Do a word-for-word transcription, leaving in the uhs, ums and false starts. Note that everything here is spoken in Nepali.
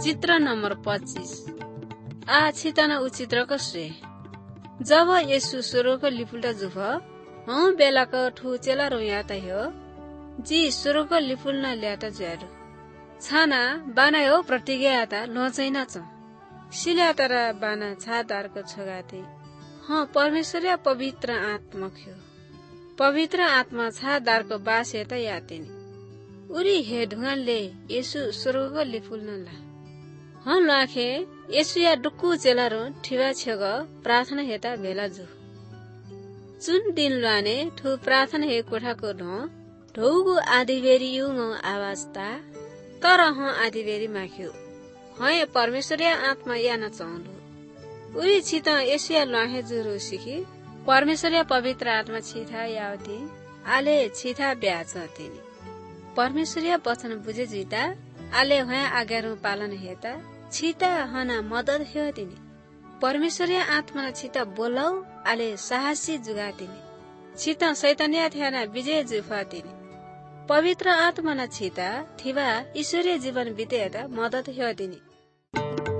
चित्र नम्बर पच्चीस। आ छितना उ चित्र कसरे जब येसु स्वर्गको लिफुल्टा जुफ हौ बेलाको ठु चेला रोयाता हो जी स्वर्गको लिफुल्न ल्याता ज्यारो छाना बाना हो प्रतिज्ञाता लोचैना छ सिल्याता र बाना छादारको छगाते ह परमेश्वरीय पवित्र आत्मा खयो पवित्र आत्मा छादारको बास हेता यातेनी उरी हे ढुङ्गाले येसु स्वर्गको लिफुल्न ला ह लाखे येसु या डुक्कु चेलारो ठिवा छेग प्रार्थना हेता भेला जु जुन दिन लाने ठु प्रार्थना हे कोठाको ढो ढौगु आदिबेरी युङ आवाज ता तर ह आदिबेरी माख्यो हय परमेश्वरीय आत्मा याना चाउँलो उरी छित येसु या लाखे जुरु सिखी परमेश्वरीय पवित्र आत्मा छिथा यावती आले छिथा ब्याच तिनी परमेश्वरीय वचन बुझे जिता आले हया आज्ञाहरु पालन हेता छिता हना मदत हेय तिनी परमेश्वरीय आत्मा छिता बोलाउ आले साहसी जुगा तिनी छिता शैतानिया थ्याना विजय जुफा तिनी पवित्र आत्मा न छिता थिवा ईश्वरीय जीवन बितेता मदत हेय तिनी।